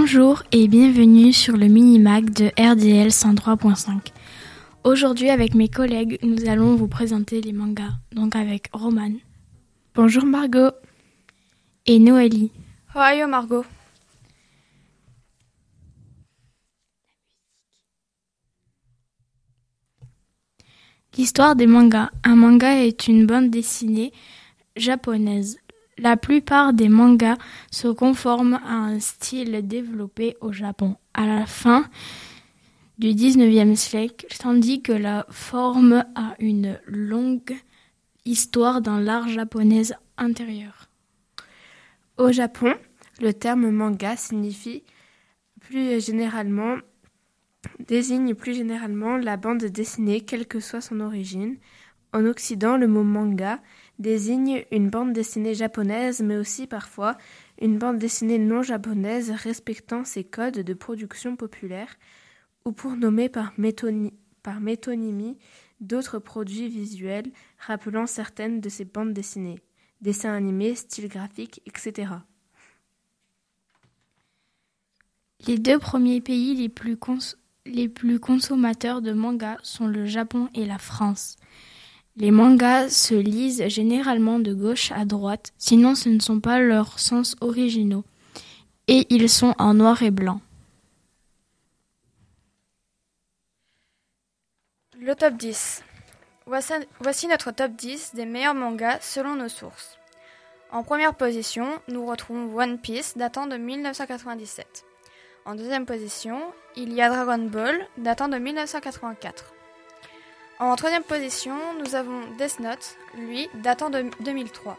Bonjour et bienvenue sur le mini-mag de RDL 103.5. Aujourd'hui, avec mes collègues, nous allons vous présenter les mangas. Donc avec Roman. Bonjour Margot. Et Noélie. Ohio Margot. L'histoire des mangas. Un manga est une bande dessinée japonaise. La plupart des mangas se conforment à un style développé au Japon à la fin du XIXe siècle, tandis que la forme a une longue histoire dans l'art japonais antérieur. Au Japon, le terme manga désigne plus généralement la bande dessinée, quelle que soit son origine. En Occident, le mot manga désigne une bande dessinée japonaise, mais aussi parfois une bande dessinée non japonaise respectant ses codes de production populaire, ou pour nommer par métonymie d'autres produits visuels rappelant certaines de ces bandes dessinées, dessins animés, styles graphiques, etc. Les deux premiers pays les plus consommateurs de mangas sont le Japon et la France. Les mangas se lisent généralement de gauche à droite, sinon ce ne sont pas leurs sens originaux, et ils sont en noir et blanc. Le top 10. Voici notre top 10 des meilleurs mangas selon nos sources. En première position, nous retrouvons One Piece datant de 1997. En deuxième position, il y a Dragon Ball datant de 1984. En troisième position, nous avons Death Note, lui, datant de 2003.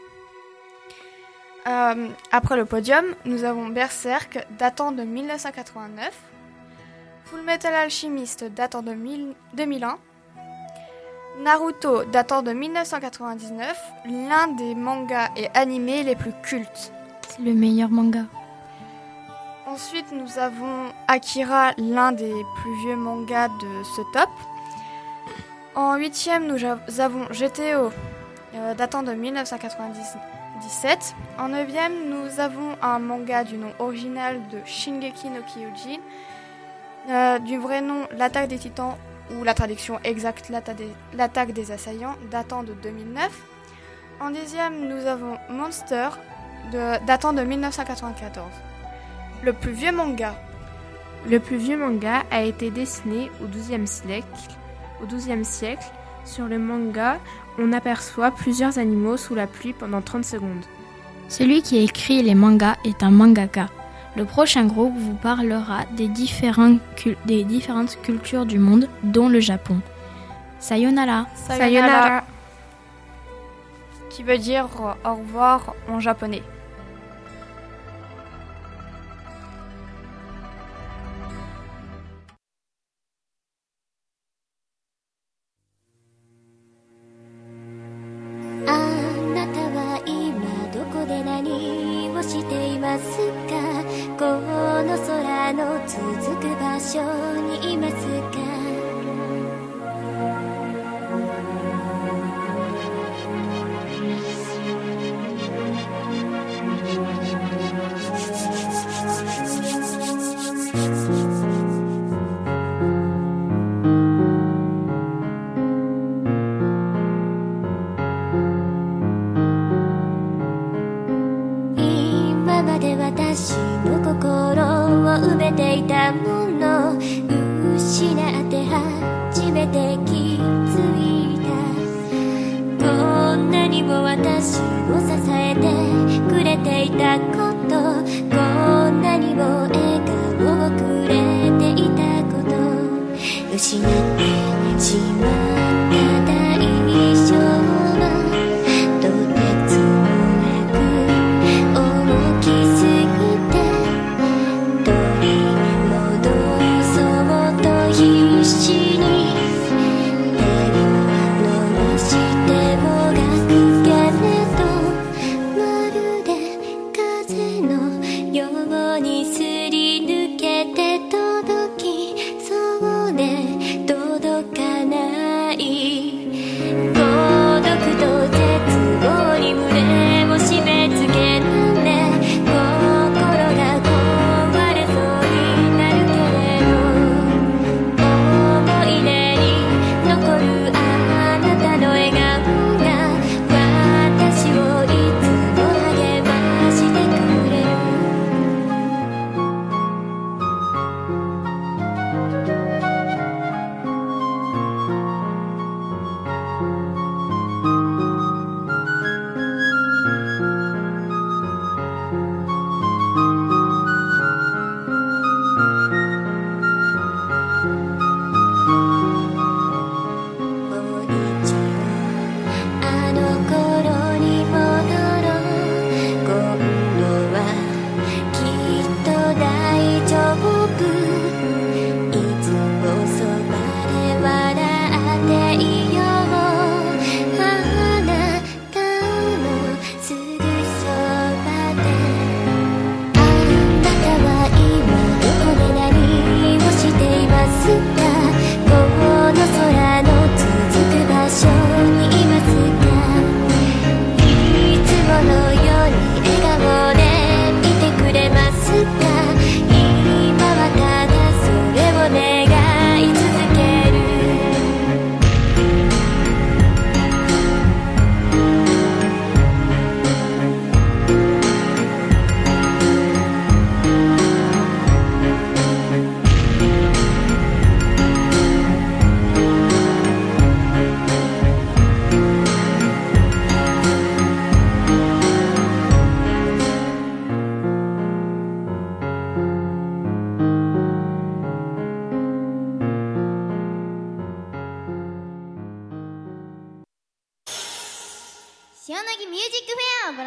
Après le podium, nous avons Berserk, datant de 1989, Fullmetal Alchemist, datant de 2001, Naruto, datant de 1999, l'un des mangas et animés les plus cultes. C'est le meilleur manga. Ensuite, nous avons Akira, l'un des plus vieux mangas de ce top. En huitième, nous avons GTO, datant de 1997. En neuvième, nous avons un manga du nom original de Shingeki no Kyojin, du vrai nom L'Attaque des Titans, ou la traduction exacte L'Attaque des Assaillants, datant de 2009. En dixième, nous avons Monster, datant de 1994. Le plus vieux manga. Le plus vieux manga a été dessiné au XIIe siècle. Sur le manga, on aperçoit plusieurs animaux sous la pluie pendant 30 secondes. Celui qui écrit les mangas est un mangaka. Le prochain groupe vous parlera des différentes cultures du monde, dont le Japon. Sayonara. Sayonara. Qui veut dire au revoir en japonais.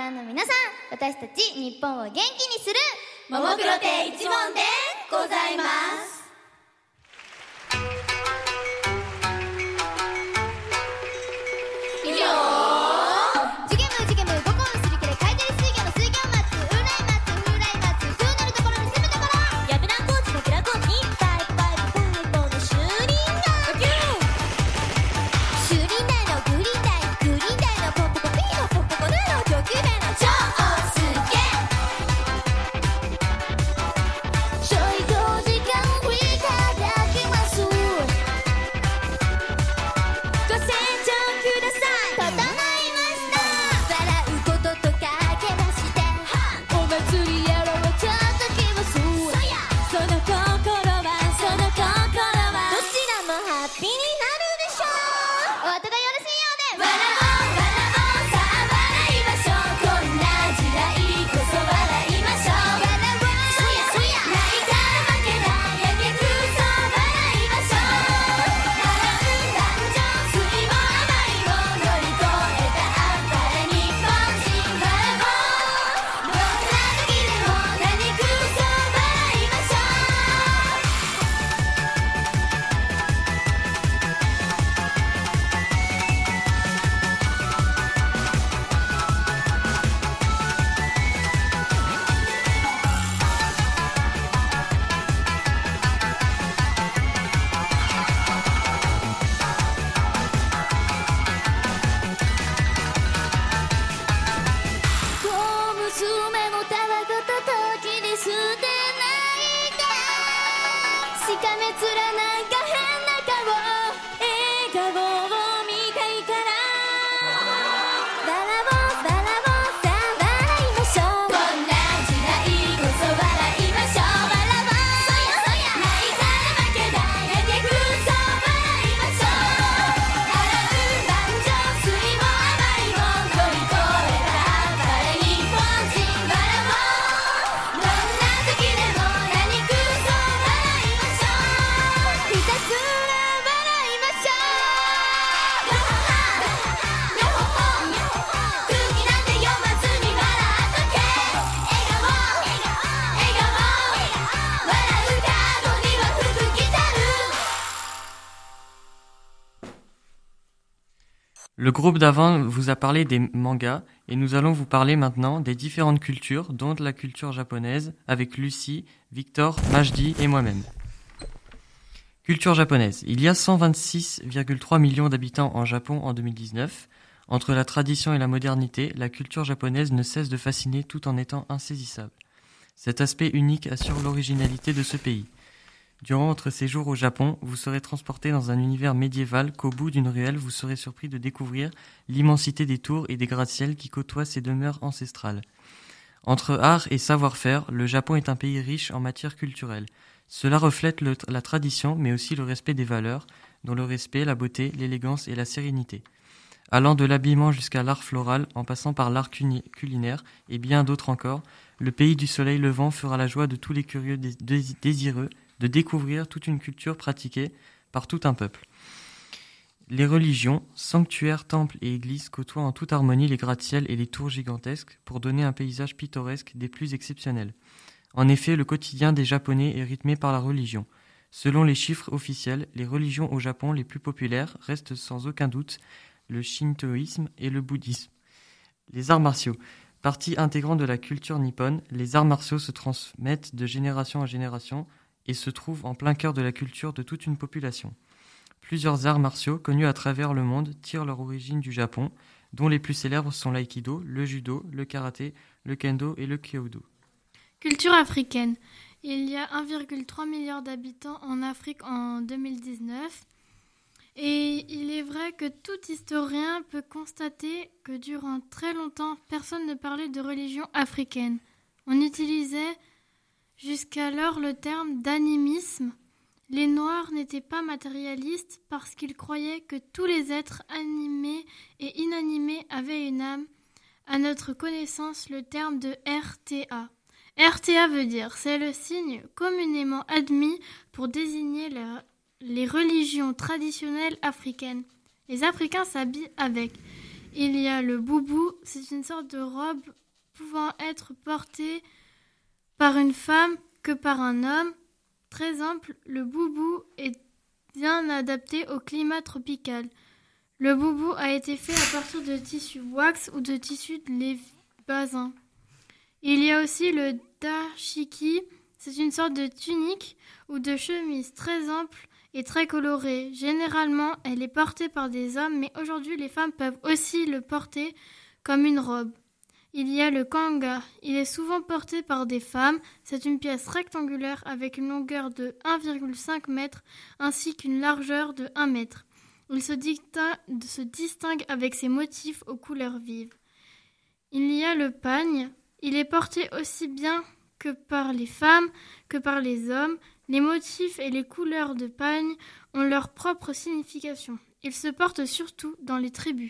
覧の皆さん、私たち日本を元気にするももクロ亭一門でございます。 Le groupe d'avant vous a parlé des mangas et nous allons vous parler maintenant des différentes cultures, dont la culture japonaise, avec Lucie, Victor, Majdi et moi-même. Culture japonaise. Il y a 126,3 millions d'habitants en Japon en 2019. Entre la tradition et la modernité, la culture japonaise ne cesse de fasciner tout en étant insaisissable. Cet aspect unique assure l'originalité de ce pays. Durant votre séjour au Japon, vous serez transporté dans un univers médiéval qu'au bout d'une ruelle, vous serez surpris de découvrir l'immensité des tours et des gratte-ciels qui côtoient ces demeures ancestrales. Entre art et savoir-faire, le Japon est un pays riche en matière culturelle. Cela reflète la tradition, mais aussi le respect des valeurs, dont le respect, la beauté, l'élégance et la sérénité. Allant de l'habillement jusqu'à l'art floral, en passant par l'art culinaire et bien d'autres encore, le pays du soleil levant fera la joie de tous les curieux désireux de découvrir toute une culture pratiquée par tout un peuple. Les religions, sanctuaires, temples et églises côtoient en toute harmonie les gratte-ciels et les tours gigantesques pour donner un paysage pittoresque des plus exceptionnels. En effet, le quotidien des Japonais est rythmé par la religion. Selon les chiffres officiels, les religions au Japon les plus populaires restent sans aucun doute le shintoïsme et le bouddhisme. Les arts martiaux. Partie intégrante de la culture nippone, les arts martiaux se transmettent de génération en génération et se trouvent en plein cœur de la culture de toute une population. Plusieurs arts martiaux connus à travers le monde tirent leur origine du Japon, dont les plus célèbres sont l'aïkido, le judo, le karaté, le kendo et le kyudo. Culture africaine. Il y a 1,3 milliard d'habitants en Afrique en 2019. Et il est vrai que tout historien peut constater que durant très longtemps, personne ne parlait de religion africaine. On utilisait jusqu'alors le terme d'animisme. Les Noirs n'étaient pas matérialistes parce qu'ils croyaient que tous les êtres animés et inanimés avaient une âme. À notre connaissance, le terme de RTA. RTA veut dire, c'est le signe communément admis pour désigner les religions traditionnelles africaines. Les Africains s'habillent avec. il y a le boubou. C'est une sorte de robe pouvant être portée par une femme que par un homme. Très ample, le boubou est bien adapté au climat tropical. Le boubou a été fait à partir de tissu wax ou de tissu de lait basin. Il y a aussi le dashiki. C'est une sorte de tunique ou de chemise très ample et très colorée. Généralement, elle est portée par des hommes, mais aujourd'hui, les femmes peuvent aussi le porter comme une robe. Il y a le kanga. Il est souvent porté par des femmes. C'est une pièce rectangulaire avec une longueur de 1,5 m ainsi qu'une largeur de 1 m. Il se distingue avec ses motifs aux couleurs vives. Il y a le pagne. Il est porté aussi bien que par les femmes que par les hommes. Les motifs et les couleurs de pagne ont leur propre signification. Il se porte surtout dans les tribus.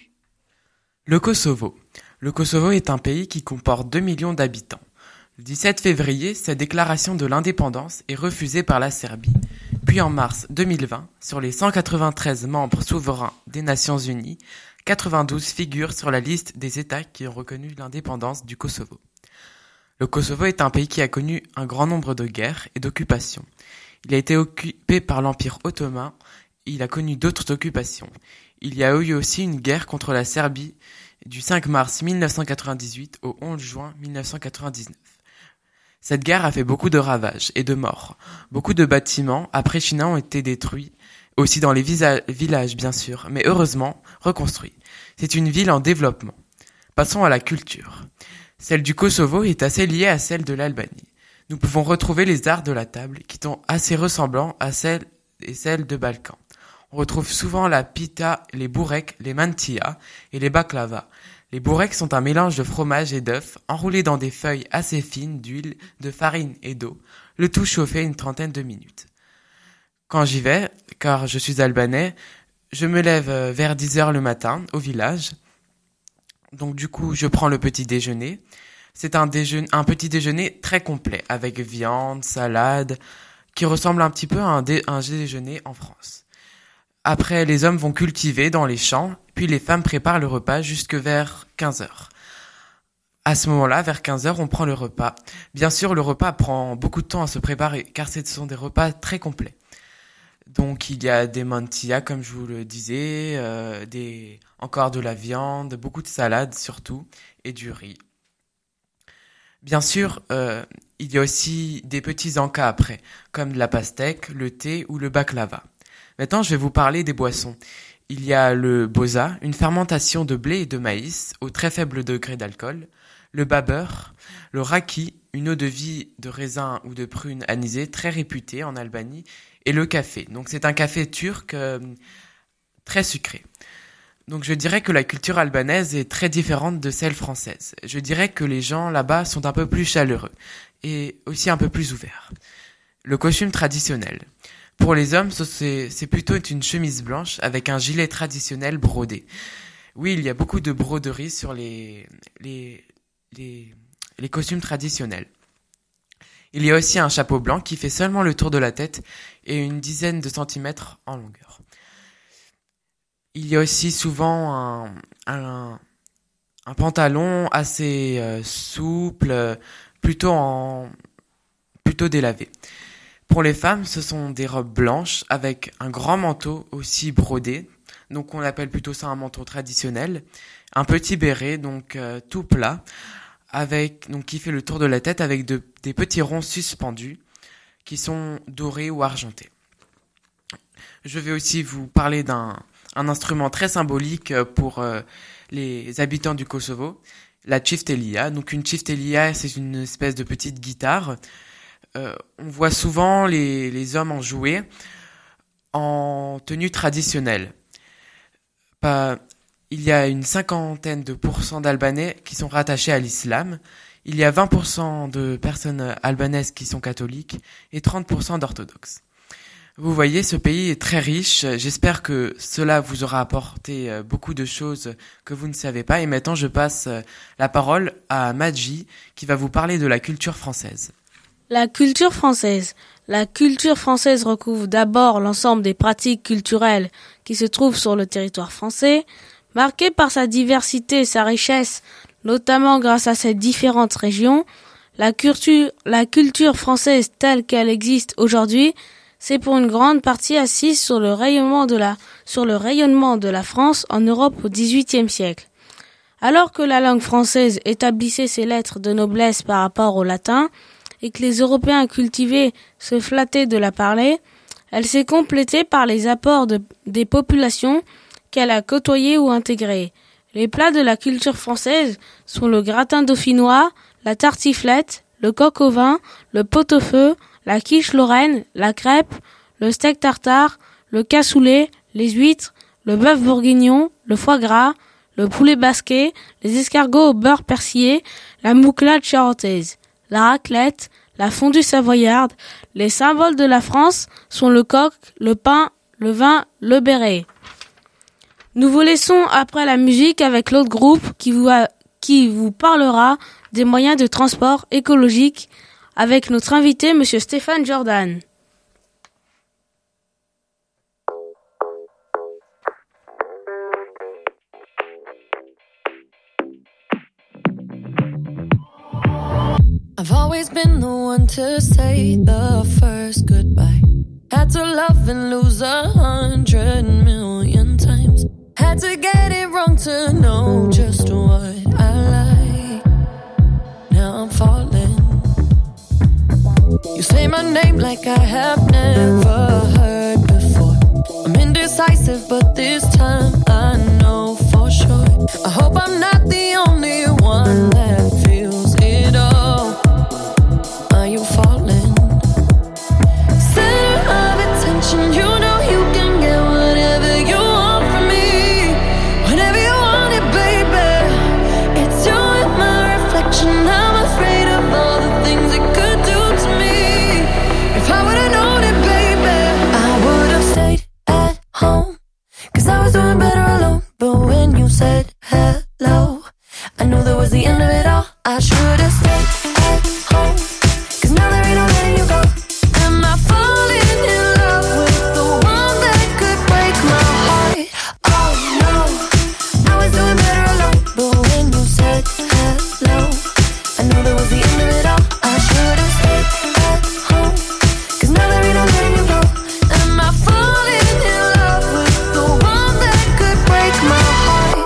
Le Kosovo. Le Kosovo est un pays qui comporte 2 millions d'habitants. Le 17 février, sa déclaration de l'indépendance est refusée par la Serbie. Puis en mars 2020, sur les 193 membres souverains des Nations Unies, 92 figurent sur la liste des États qui ont reconnu l'indépendance du Kosovo. Le Kosovo est un pays qui a connu un grand nombre de guerres et d'occupations. Il a été occupé par l'Empire ottoman et il a connu d'autres occupations. Il y a eu aussi une guerre contre la Serbie du 5 mars 1998 au 11 juin 1999. Cette guerre a fait beaucoup de ravages et de morts. Beaucoup de bâtiments à Preština ont été détruits, aussi dans les villages bien sûr, mais heureusement reconstruits. C'est une ville en développement. Passons à la culture. Celle du Kosovo est assez liée à celle de l'Albanie. Nous pouvons retrouver les arts de la table qui sont assez ressemblants à celles de Balkans. On retrouve souvent la pita, les bourreks, les mantia et les baklava. Les bourreks sont un mélange de fromage et d'œufs enroulés dans des feuilles assez fines d'huile, de farine et d'eau, le tout chauffé une trentaine de minutes. Quand j'y vais, car je suis albanais, je me lève vers 10h le matin au village. Donc du coup, je prends le petit déjeuner. C'est un petit déjeuner très complet avec viande, salade, qui ressemble un petit peu à un déjeuner en France. Après, les hommes vont cultiver dans les champs, puis les femmes préparent le repas jusque vers 15h. À ce moment-là, vers 15h, on prend le repas. Bien sûr, le repas prend beaucoup de temps à se préparer, car ce sont des repas très complets. Donc, il y a des mantillas, comme je vous le disais, encore de la viande, beaucoup de salade surtout, et du riz. Bien sûr, il y a aussi des petits encas après, comme de la pastèque, le thé ou le baklava. Maintenant, je vais vous parler des boissons. Il y a le boza, une fermentation de blé et de maïs au très faible degré d'alcool, le babeur, le raki, une eau de vie de raisin ou de prune anisée très réputée en Albanie, et le café. Donc c'est un café turc très sucré. Donc je dirais que la culture albanaise est très différente de celle française. Je dirais que les gens là-bas sont un peu plus chaleureux et aussi un peu plus ouverts. Le costume traditionnel. Pour les hommes, c'est plutôt une chemise blanche avec un gilet traditionnel brodé. Oui, il y a beaucoup de broderies sur les costumes traditionnels. Il y a aussi un chapeau blanc qui fait seulement le tour de la tête et une dizaine de centimètres en longueur. Il y a aussi souvent un pantalon assez souple, plutôt délavé. Pour les femmes, ce sont des robes blanches avec un grand manteau aussi brodé, donc on appelle plutôt ça un manteau traditionnel, un petit béret donc tout plat, qui fait le tour de la tête avec des petits ronds suspendus qui sont dorés ou argentés. Je vais aussi vous parler d'un instrument très symbolique pour les habitants du Kosovo, la çiftelia. Donc une çiftelia, c'est une espèce de petite guitare. On voit souvent les hommes en jouer en tenue traditionnelle. Il y a une 50% d'Albanais qui sont rattachés à l'islam. Il y a 20% de personnes albanaises qui sont catholiques et 30% d'orthodoxes. Vous voyez, ce pays est très riche. J'espère que cela vous aura apporté beaucoup de choses que vous ne savez pas. Et maintenant, je passe la parole à Madji qui va vous parler de la culture française. La culture française. La culture française recouvre d'abord l'ensemble des pratiques culturelles qui se trouvent sur le territoire français, Marquée par sa diversité et sa richesse, notamment grâce à ses différentes régions, la culture française telle qu'elle existe aujourd'hui, c'est pour une grande partie assise sur le rayonnement de la France en Europe au XVIIIe siècle. Alors que la langue française établissait ses lettres de noblesse par rapport au latin, et que les Européens cultivés se flattaient de la parler, elle s'est complétée par les apports des populations qu'elle a côtoyées ou intégrées. Les plats de la culture française sont le gratin dauphinois, la tartiflette, le coq au vin, le pot-au-feu, la quiche lorraine, la crêpe, le steak tartare, le cassoulet, les huîtres, le bœuf bourguignon, le foie gras, le poulet basquet, les escargots au beurre persillé, la mouclade charentaise, la raclette, la fondue savoyarde. Les symboles de la France sont le coq, le pain, le vin, le béret. Nous vous laissons après la musique avec l'autre groupe qui vous parlera des moyens de transport écologiques avec notre invité, Monsieur Stéphane Jordan. I've always been the one to say the first goodbye. Had to love and lose 100 million times. Had to get it wrong to know just what I like. Now I'm falling. You say my name like I have never heard before. I'm indecisive, but this time I know for sure. I hope I'm not the only one that feels it all. Are you falling? Center of attention, you know you can get whatever you want from me. Whenever you want it, baby. It's you and my reflection. I'm afraid of all the things it could do to me. If I would've known it, baby, I would've stayed at home. 'Cause I was doing better alone. But when you said hello, I knew that was the end of it all. I should've stayed at home. 'Cause now there ain't no letting you go. Am I falling in love with the one that could break my heart? Oh no, I was doing better alone. But when you said hello, I knew that was the end of it all. I should've stayed at home. 'Cause now there ain't no letting you go. Am I falling in love with the one that could break my heart?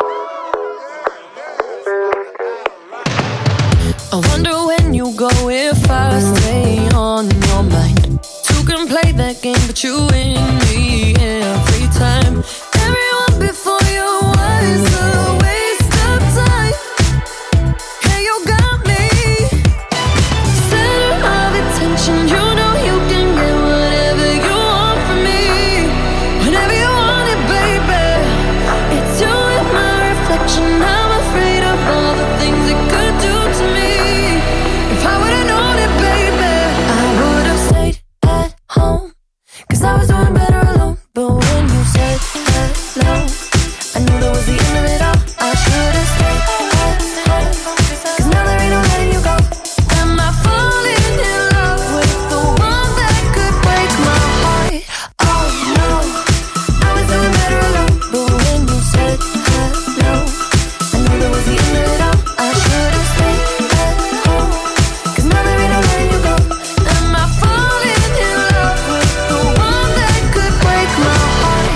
I wonder when you go if I stay on your mind. Two can play that game, but you win me every time. Everyone before you was a waste of time. Yeah, you got me. Center of attention, you know you can get whatever you want from me. Whenever you want it, baby. It's you and my reflection. I'm afraid of all the things it could do to me. If I would've known it, baby, I would've stayed at home. 'Cause I was doing better alone. But when you said hello, I knew that was the end of it all. I should've stayed at home. 'Cause now there ain't no letting you go. Am I falling in love with the one that could break my heart? Oh no, I was doing better alone. But when you said hello, I knew that was the end of it all. I should've stayed at home. 'Cause now there ain't no letting you go. Am I falling in love with the one that could break my heart?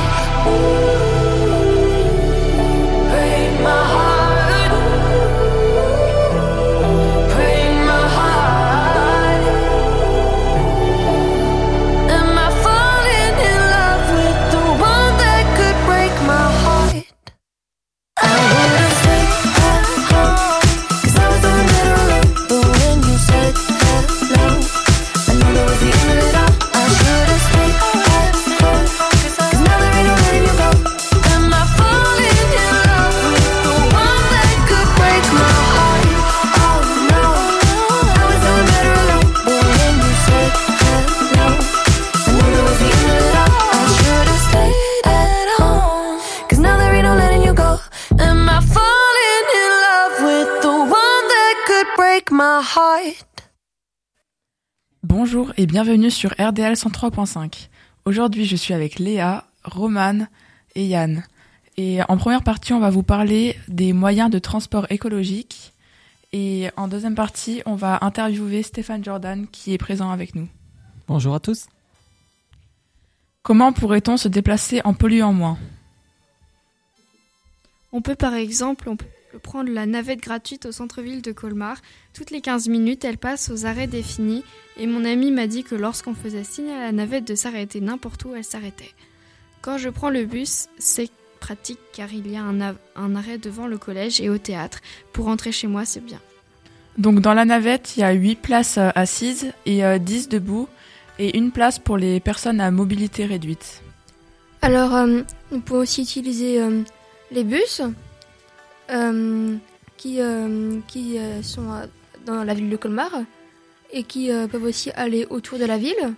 Break my heart. Break my heart. Am I falling in love with the one that could break my heart? I would've stayed at home. 'Cause I was doing better alone. But when you said hello, I knew that was the end of it all. I should've stayed at home. 'Cause now there ain't no letting you go. Am I falling in love with the one that could break my heart? Oh no, I was doing better alone. But when you said hello, I knew that was the end of it all. I should've stayed at home. 'Cause now there ain't no letting you go. Am I falling in love with the one that could break my heart? Bonjour et bienvenue sur RDL 103.5. Aujourd'hui, je suis avec Léa, Romane et Yann. Et en première partie, on va vous parler des moyens de transport écologique. Et en deuxième partie, on va interviewer Stéphane Jordan qui est présent avec nous. Bonjour à tous. Comment pourrait-on se déplacer en polluant moins ? On peut par exemple prendre la navette gratuite au centre-ville de Colmar. Toutes les 15 minutes, elle passe aux arrêts définis. Et mon ami m'a dit que lorsqu'on faisait signe à la navette de s'arrêter n'importe où, elle s'arrêtait. Quand je prends le bus, c'est pratique car il y a un arrêt devant le collège et au théâtre. Pour rentrer chez moi, c'est bien. Donc dans la navette, il y a 8 places assises et 10 debout et une place pour les personnes à mobilité réduite. Alors, on peut aussi utiliser les bus qui sont dans la ville de Colmar et qui peuvent aussi aller autour de la ville.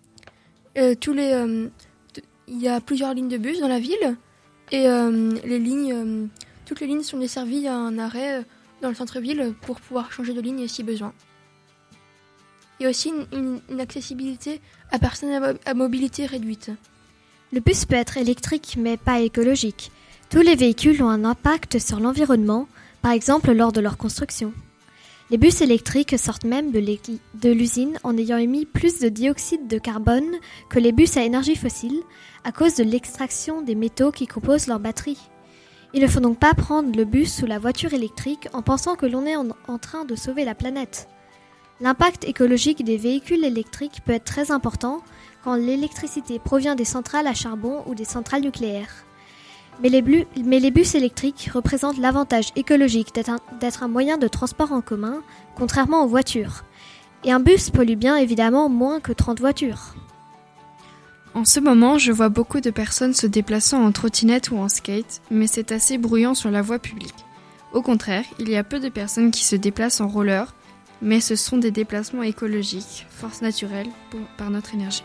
Il y a plusieurs lignes de bus dans la ville et toutes les lignes sont desservies à un arrêt dans le centre-ville pour pouvoir changer de ligne si besoin. Il y a aussi une accessibilité à personnes à mobilité réduite. Le bus peut être électrique mais pas écologique. Tous les véhicules ont un impact sur l'environnement, par exemple lors de leur construction. Les bus électriques sortent même de l'usine en ayant émis plus de dioxyde de carbone que les bus à énergie fossile à cause de l'extraction des métaux qui composent leurs batteries. Il ne faut donc pas prendre le bus ou la voiture électrique en pensant que l'on est en train de sauver la planète. L'impact écologique des véhicules électriques peut être très important quand l'électricité provient des centrales à charbon ou des centrales nucléaires. Mais les bus électriques représentent l'avantage écologique d'être un moyen de transport en commun, contrairement aux voitures. Et un bus pollue bien évidemment moins que 30 voitures. En ce moment, je vois beaucoup de personnes se déplaçant en trottinette ou en skate, mais c'est assez bruyant sur la voie publique. Au contraire, il y a peu de personnes qui se déplacent en roller, mais ce sont des déplacements écologiques, force naturelle par notre énergie.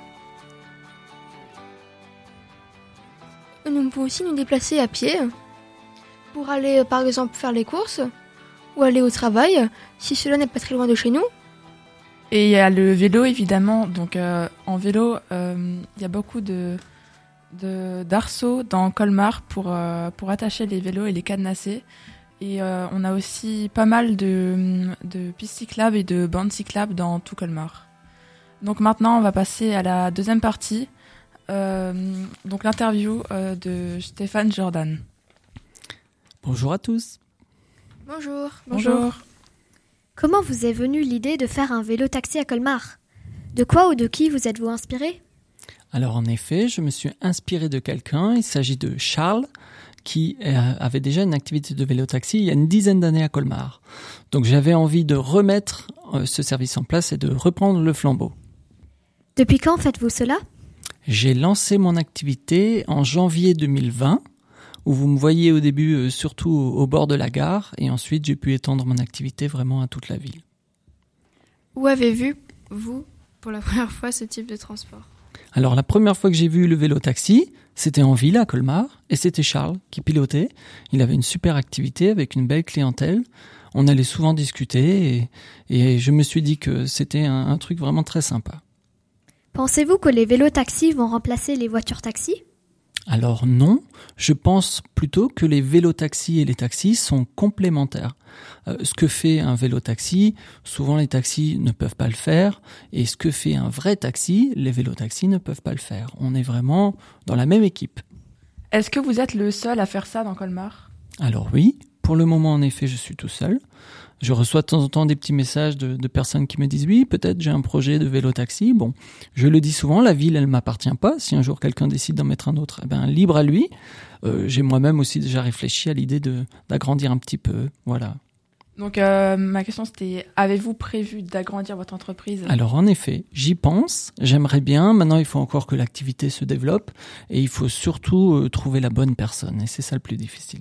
Nous pouvons aussi nous déplacer à pied pour aller par exemple faire les courses ou aller au travail si cela n'est pas très loin de chez nous. Et il y a le vélo évidemment, donc en vélo il y a beaucoup d'arceaux dans Colmar pour attacher les vélos et les cadenasser. Et on a aussi pas mal de pistes cyclables et de bandes cyclables dans tout Colmar. Donc maintenant on va passer à la deuxième partie. Donc l'interview de Stéphane Jordan. Bonjour à tous. Bonjour. Bonjour. Comment vous est venue l'idée de faire un vélo-taxi à Colmar ? De quoi ou de qui vous êtes-vous inspiré ? Alors en effet, je me suis inspiré de quelqu'un. Il s'agit de Charles, qui avait déjà une activité de vélo-taxi il y a une dizaine d'années à Colmar. Donc j'avais envie de remettre ce service en place et de reprendre le flambeau. Depuis quand faites-vous cela ? J'ai lancé mon activité en janvier 2020, où vous me voyez au début surtout au bord de la gare, et ensuite j'ai pu étendre mon activité vraiment à toute la ville. Où avez-vous, pour la première fois, ce type de transport ? Alors la première fois que j'ai vu le vélo-taxi, c'était en ville à Colmar, et c'était Charles qui pilotait. Il avait une super activité avec une belle clientèle. On allait souvent discuter, et je me suis dit que c'était un truc vraiment très sympa. Pensez-vous que les vélos-taxis vont remplacer les voitures-taxis ? Alors non, je pense plutôt que les vélos-taxis et les taxis sont complémentaires. Ce que fait un vélo-taxi, souvent les taxis ne peuvent pas le faire, et ce que fait un vrai taxi, les vélos-taxis ne peuvent pas le faire. On est vraiment dans la même équipe. Est-ce que vous êtes le seul à faire ça dans Colmar ? Alors oui, pour le moment en effet je suis tout seul. Je reçois de temps en temps des petits messages de personnes qui me disent « Oui, peut-être j'ai un projet de vélo-taxi ». Bon, je le dis souvent, la ville, elle m'appartient pas. Si un jour quelqu'un décide d'en mettre un autre, libre à lui. J'ai moi-même aussi déjà réfléchi à l'idée d'agrandir un petit peu, voilà. Donc ma question c'était, avez-vous prévu d'agrandir votre entreprise ? Alors en effet, j'y pense, j'aimerais bien. Maintenant, il faut encore que l'activité se développe et il faut surtout trouver la bonne personne. Et c'est ça le plus difficile.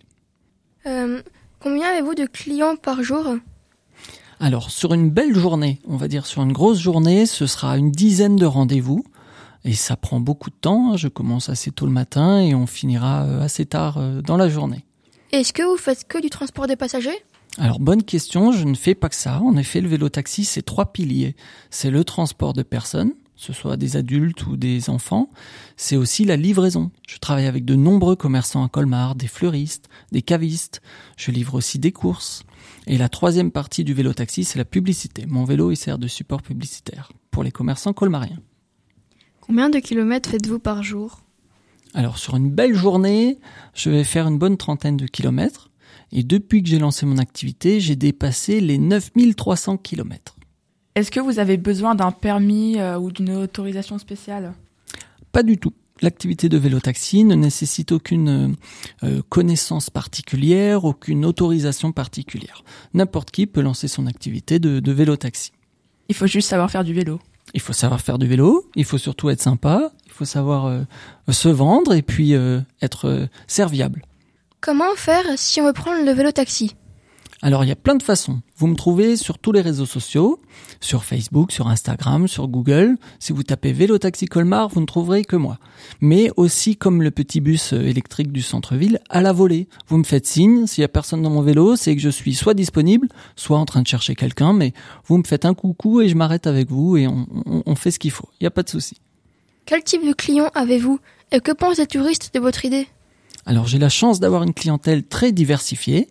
Combien avez-vous de clients par jour ? Alors, sur une belle journée, on va dire sur une grosse journée, ce sera une dizaine de rendez-vous. Et ça prend beaucoup de temps. Je commence assez tôt le matin et on finira assez tard dans la journée. Est-ce que vous faites que du transport des passagers ? Alors, bonne question, je ne fais pas que ça. En effet, le vélo-taxi, c'est 3 piliers. C'est le transport de personnes, que ce soit des adultes ou des enfants, c'est aussi la livraison. Je travaille avec de nombreux commerçants à Colmar, des fleuristes, des cavistes. Je livre aussi des courses. Et la troisième partie du vélo-taxi, c'est la publicité. Mon vélo, il sert de support publicitaire pour les commerçants colmariens. Combien de kilomètres faites-vous par jour ? Alors, sur une belle journée, je vais faire une bonne 30aine de kilomètres. Et depuis que j'ai lancé mon activité, j'ai dépassé les 9300 kilomètres. Est-ce que vous avez besoin d'un permis ou d'une autorisation spéciale ? Pas du tout. L'activité de vélo-taxi ne nécessite aucune connaissance particulière, aucune autorisation particulière. N'importe qui peut lancer son activité de vélo-taxi. Il faut juste savoir faire du vélo. Il faut savoir faire du vélo, il faut surtout être sympa, il faut savoir se vendre et puis être serviable. Comment faire si on veut prendre le vélo-taxi ? Alors, il y a plein de façons. Vous me trouvez sur tous les réseaux sociaux, sur Facebook, sur Instagram, sur Google. Si vous tapez Vélo Taxi Colmar, vous ne trouverez que moi. Mais aussi, comme le petit bus électrique du centre-ville, à la volée. Vous me faites signe, s'il y a personne dans mon vélo, c'est que je suis soit disponible, soit en train de chercher quelqu'un, mais vous me faites un coucou et je m'arrête avec vous et on fait ce qu'il faut. Il n'y a pas de souci. Quel type de client avez-vous ? Et que pensent les touristes de votre idée ? Alors, j'ai la chance d'avoir une clientèle très diversifiée,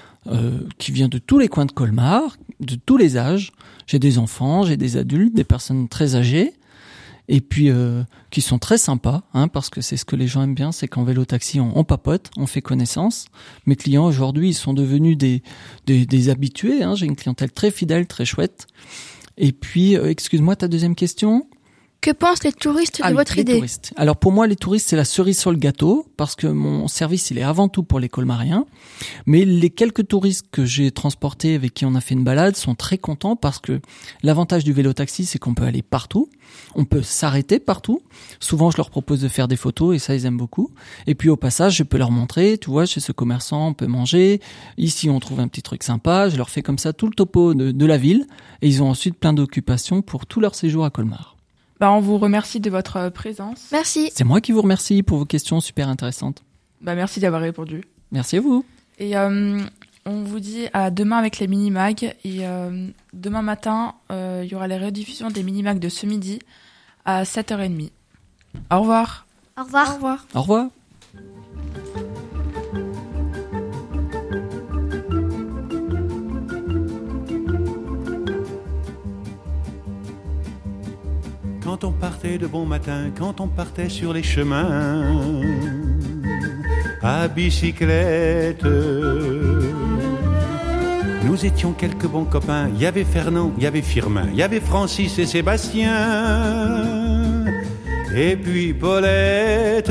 qui vient de tous les coins de Colmar, de tous les âges. J'ai des enfants, j'ai des adultes, des personnes très âgées, et puis qui sont très sympas, parce que c'est ce que les gens aiment bien, c'est qu'en vélo-taxi, on papote, on fait connaissance. Mes clients aujourd'hui, ils sont devenus des habitués. J'ai une clientèle très fidèle, très chouette. Et puis, excuse-moi, ta deuxième question ? Que pensent les touristes de votre idée ? Touristes. Alors pour moi, les touristes, c'est la cerise sur le gâteau, parce que mon service, il est avant tout pour les colmariens. Mais les quelques touristes que j'ai transportés, avec qui on a fait une balade, sont très contents, parce que l'avantage du vélo-taxi, c'est qu'on peut aller partout. On peut s'arrêter partout. Souvent, je leur propose de faire des photos, et ça, ils aiment beaucoup. Et puis au passage, je peux leur montrer, tu vois, chez ce commerçant, on peut manger. Ici, on trouve un petit truc sympa. Je leur fais comme ça tout le topo de la ville. Et ils ont ensuite plein d'occupations pour tout leur séjour à Colmar. On vous remercie de votre présence. Merci. C'est moi qui vous remercie pour vos questions super intéressantes. Merci d'avoir répondu. Merci à vous. Et on vous dit à demain avec les mini-mags. Et demain matin, il y aura les rediffusions des mini-mags de ce midi à 7h30. Au revoir. Au revoir. Au revoir. Au revoir. Quand on partait de bon matin, quand on partait sur les chemins à bicyclette, nous étions quelques bons copains. Il y avait Fernand, il y avait Firmin, il y avait Francis et Sébastien, et puis Paulette.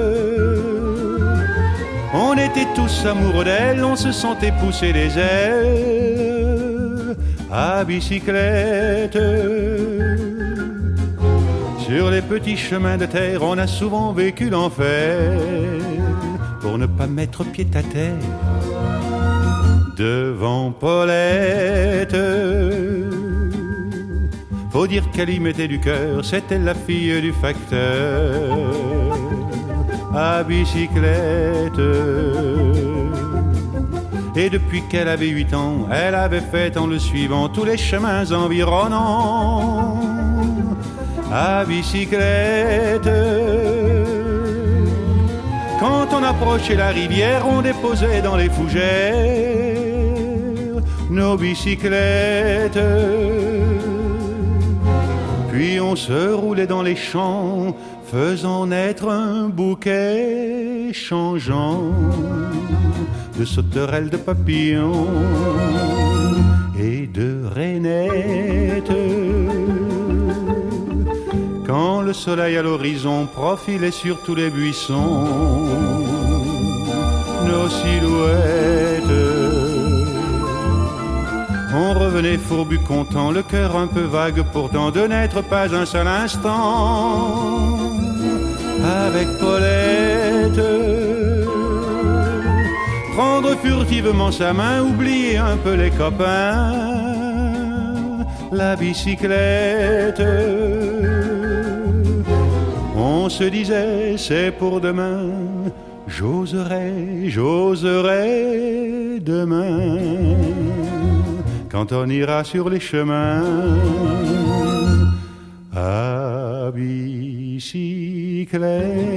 On était tous amoureux d'elle, on se sentait pousser les ailes à bicyclette. Sur les petits chemins de terre, on a souvent vécu l'enfer pour ne pas mettre pied à terre devant Paulette. Faut dire qu'elle y mettait du cœur, c'était la fille du facteur à bicyclette. Et depuis qu'elle avait 8 ans, elle avait fait en le suivant tous les chemins environnants à bicyclette. Quand on approchait la rivière, on déposait dans les fougères nos bicyclettes. Puis on se roulait dans les champs, faisant naître un bouquet changeant de sauterelles, de papillons et de rainettes. Quand le soleil à l'horizon profilait sur tous les buissons nos silhouettes, on revenait fourbu content, le cœur un peu vague pourtant de n'être pas un seul instant avec Paulette. Prendre furtivement sa main, oublier un peu les copains, la bicyclette. On se disait c'est pour demain, j'oserai demain, quand on ira sur les chemins à clair.